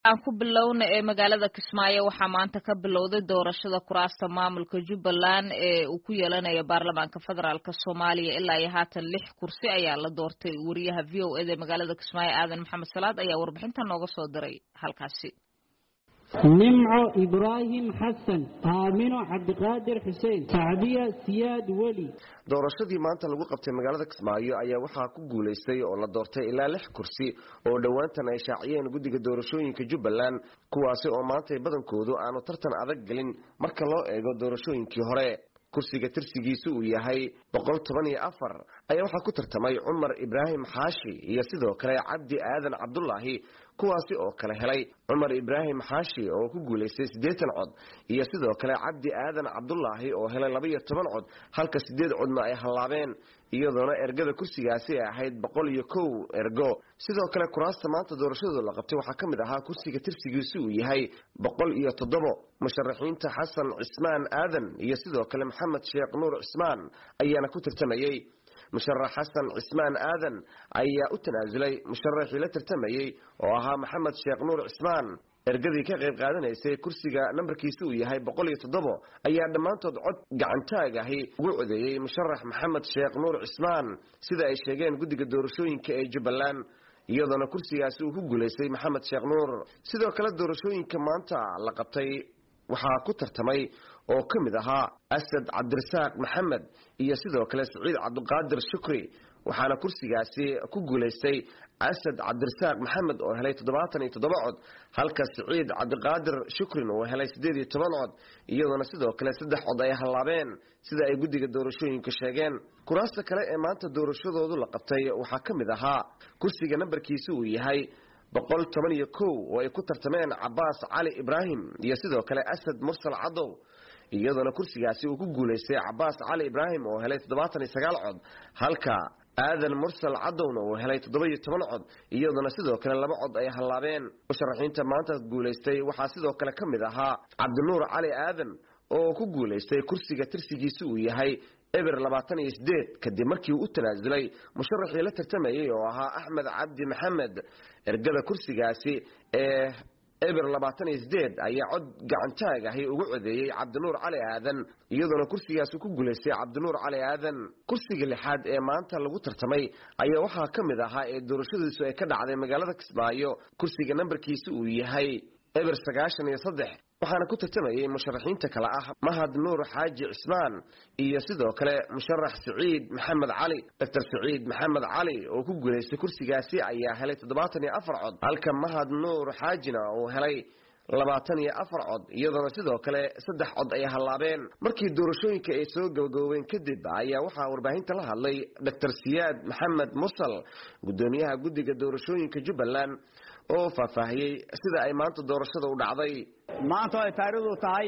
aan ku bilowna ee magaalada Kismaayo waxaa maanta ka bilowday doorashada kuraasta maamulka Jubbaland ee uu ku yeelanayo baarlamaanka federaalka Soomaaliya ilaa iyo haatan 6 kursi ayaa la doortay. Wariyaha VOA ee magaalada Kismaayo Aadan Maxamed Salaad ayaa warbixinta nooga soo diray halkaasi. نمعو إبراهيم حسن آمينو عبد القادر حسين سعدية سياد ولي doorashadii maanta lagu qabtay magaalada Kismaayo ayaa waxaa ku guuleystay oo la doortay ilaa 6 kursi oo dhawaantan ay shaaciyeen guddiga doorashooyinka Jubbaland kuwaasi oo maanta badankoodu aanu tartan adag galin marka loo eego doorashooyinkii hore. kursiga tirsigiisu uu yahay 114 ayaa waxaa ku tartamay Umar Ibrahim Xaashi iyo sidoo kale Cabdi Aadan Cabdullaahi kuwaasi oo kala helay Umar Ibrahim Xaashi oo ku guuleystay 80 cod iyo sidoo kale Cabdi Aadan Cabdullaahi oo helay 12 cod halka 8 codna ay halaabeen iyadoona ergada kursigaasi ay ahayd 101 ergo. sidoo kale kuraasta maanta doorashada la qabtay waxaa kamid ahaa kursiga tirsigiisu uu yahay 107 musharaxiinta Xasan Cismaan Aadan iyo sidoo kale Maxamed Sheekh Nuur Cismaan ayaana ku tartamayay. musharax Xasan Cismaan Aadan ayaa u tanaasulay musharaxii la tartamayay oo ahaa Maxamed Sheekh Nuur Cismaan. ergadii ka qayb qaadanaysay kursiga nambarkiisu uu yahay 107 ayaa dhamaantood cod gacantaag ahi ugu codeeyay musharax Maxamed Sheekh Nuur Cismaan sida ay sheegeen guddiga doorashooyinka ee Jubbaland iyadoona kursigaasi uu ku guuleystay Maxamed Sheekh Nuur. sidoo kale doorashooyinka maanta la qabtay waxaa ku tartamay oo kamid ahaa Asad Cabdirasaaq Maxamed iyo sidoo kale Saciid Cabdiqaadir Shukri waxaana kursigaasi ku guuleystay Asad Cabdirasaaq Maxamed oo helay 77 cod halka Saciid Cabdiqaadir Shukri oo helay 18 cod iyadoona sidoo kale 3 cod ay halaabeen sida ay guddiga doorashooyinka sheegeen. kuraasta kale ee maanta doorashadoodu la qabtay waxaa kamid ahaa kursiga nambarkiisu uu yahay 111 oo ay ku tartameen Cabbaas Cali Ibrahim iyo sidoo kale Asad Mursal Cadow iyadoona kursigaasi uu ku guuleystay Cabbaas Cali Ibrahim oo helay 79 cod halka Aadan Mursal Cadowna oo helay 17 cod iyadoona sidoo kale 2 cod ay halaabeen. musharaxiinta maanta guuleystay waxaa sidoo kale kamid ahaa Cabdinuur Cali Aadan oo ku guuleystay kursiga tirsigiisu uu yahay eber 28 kadib markii uu u tanaasulay musharaxii la tartamayay oo ahaa Axmed Cabdi Maxamed. ergada kursigaasi ee eber 28 ayaa cod gacantaag ahi ugu codeeyay Cabdinuur Cali Aadan iyadoona kursigaasi ku guuleystay Cabdinuur Cali Aadan. kursiga lixaad ee maanta lagu tartamay ayaa waxaa kamid ahaa ee doorashadiisu ay ka dhacday magaalada Kismaayo kursiga nambarkiisu uu yahay eber 93 waxaana ku tartamayay musharaxiinta kala ah Mahad Nuur Xaaji Cismaan iyo sidoo kale musharax Saciid Maxamed Cali. Dr. Saciid Maxamed Cali oo ku guuleystay kursigaasi ayaa helay 74 cod halka Mahad Nuur Xaajina oo helay 24 cod iyadoona sidoo kale 3 cod ay halaabeen. markii doorashooyinka ay soo gabagaboobeen kadib ayaa waxaa warbaahinta la hadlay Dr. Siyaad Maxamed Mursal gudoomiyaha guddiga doorashooyinka Jubbaland oo faahfaahiyay sida ay maanta doorashada u dhacday. maanta ay taariikhdu tahay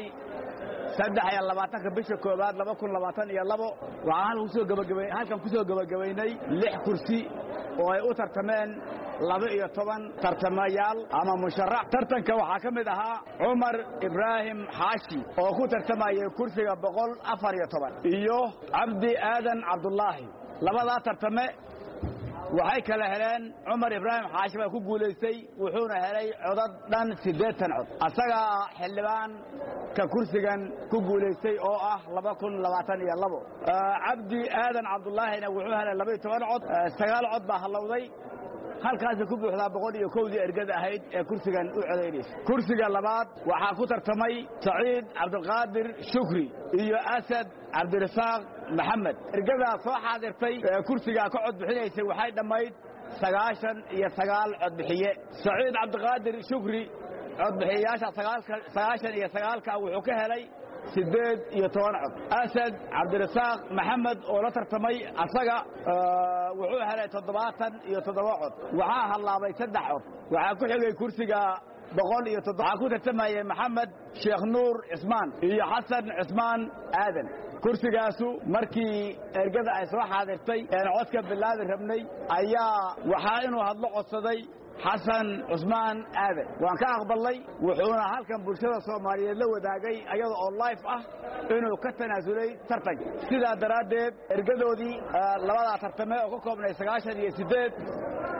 23 bisha koobaad 2022 waxaan halkan ku soo gabagabaynay 6 kursi oo ay u tartameen 12 tartamayaal ama musharax. tartanka waxaa ka mid ahaa Umar Ibrahim Xaashi oo ku tartamayay kursiga 114 iyo Cabdi Aadan Cabdullaahi. labada tartame waxay kala heleen Umar Ibrahim Xaashi oo ku guuleystay wuxuuna helay codad dhan 80 cod asaga xildhibaan ka kursigan ku guuleystay oo ah 2022. Cabdi Aadan Cabdullaahina wuxuu helay 12 cod 9 cod baa halowday halkaas ku buuxda 101 ergada ahayd ee kursigan u codeynayay. kursiga labaad waxaa ku tartamay Saciid Cabdiqaadir Shukri iyo Asad Cabdirasaaq Maxamed. ergada soo xaadirtay kursiga ka cod bixinaysay waxay dhamayd 99 cod bixiye. Saciid Cabdiqaadir Shukri cod bixiyaasha 99 ka wuxuu ka helay 18 cod. Asad Cabdirasaaq Maxamed oo la tartamay asaga wuxuu helay 77 cod waxaa halaabay 3 cod. waxaa ku xigay kursiga 107 waxaa ku tartamayay Maxamed Sheekh Nuur Cismaan iyo Xasan Cismaan Aadan. kursigaasu markii ergada ay soo xaadirtay ee codka bilaabi rabnay ayaa waxaa inuu hadlo codsaday Xasan Cismaan Aadan waan ka aqbalay wuxuuna halkan bulshada Soomaaliyeed la wadaagay ayada oo live ah inuu ka tanaasulay tartanka. sidaa daraadeed ergadoodii labada tartame oo ka koobnay 98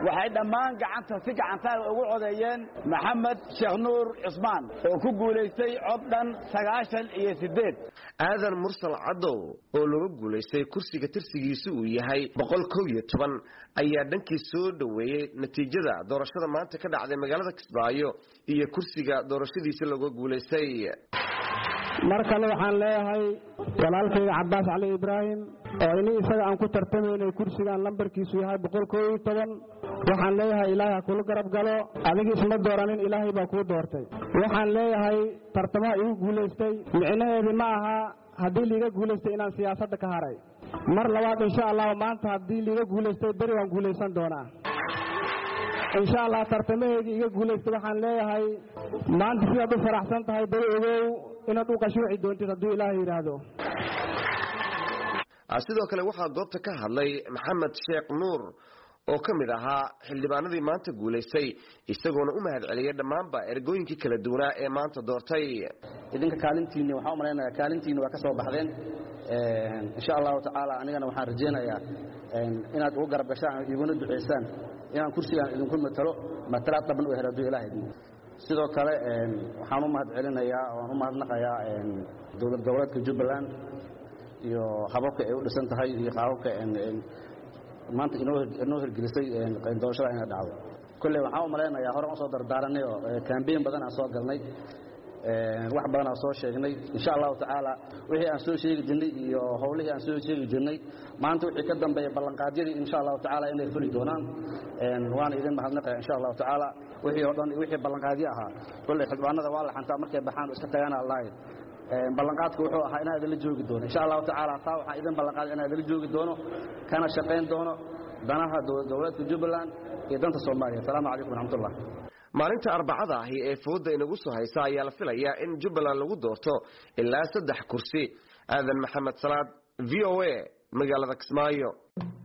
waxay dhammaan gacanta si gacantaada ugu codeeyeen maxamed sheekh nuur cismaan oo ku guulaystay cod dhan 98 aadan mursal cadow oo laga guulaystay kursiga tirsigiisu uu yahay 111 ayaa dhankii soo dhaweeyay natiijada doorashada maanta ka dhacday magaalada Kismaayo iyo kursiga doorashadiisa lagu guulaystay markale waxaan leeyahay walaalkayga Cabbaas Cali Ibraahim oo inay isaga aan ku tartameynay kursigan lambarkiisu yahay 111 waxaan leeyahay ilaahay ku garab galo adiga isma dooranin ilaahay baa ku doortay waxaan leeyahay tartamaha igu guulaystay micnaheedu ma aha haddii liiga guulaystay inaan siyaasadda ka haray mar labaad insha Allah maanta haddii liiga guulaystay bari waan guulaysan doonaa insha Allah tartamahayga iga guulaystay waxaan leeyahay maanta sidaad u faraxsan tahay bari ogow inaad u qashuuci doontid hadduu ilaahay yiraahdo sidoo kale waxaa goobta ka hadlay maxamed sheekh nuur oo ka mid ahaa xildhibaanadii maanta guulaystay isagoona u mahadceliyay dhammaanba ergooyinkii kala duwanaa ee maanta doortay idinka kaalintiinni waxaan u malaynayaa kaalintiinni waa ka soo baxdeen insha allahu tacaala anigana waxaan rajaynayaa inaad ugu garab gashaan iguna duceysaan inaan kursigaan idinku matalaad dhaban u helo hadduu ilaahay idin sidoo kale waxaan u mahadcelinayaa waan u mahadnaqayaa dowlad goboleedka Jubbaland iyo hababka ay u dhisan tahay iyo qaababka maanta inoo hirgelisay doorashada inay dhacdo kulley waxaan u malaynayaa hore aan soo dardaaranay oo campaign badan aan soo galnay wax badan aan soo sheegnay insha Allah tacaala wixii aan soo sheegi jirnay iyo hawlihii aan soo sheegi jirnay maanta wixii ka dambeeyay ballanqaadyadii insha Allah tacaala inay fuli doonaan waan idin mahadnaqayaa insha Allah tacaala wixii oo dhan wixii ballanqaadyo ahaa kulley xildhibaanada waa la xantaa markay baxaan iska tagaan Allah ballanqaadku wuxuu ahaa inaan idin la joogi doono insha Allah tacaala taa waxa idin ballanqaad inaan idin la joogi doono kana shaqeyn doono danaha dowladda Jubbaland iyo danta Soomaaliya salaamu calaykum warahmatullah maalinta arbacada ah ee fooda inagu soo haysa ayaa la filayaa in Jubbaland lagu doorto ilaa 3 kursi aadan maxamed salaad VOA magaalada Kismaayo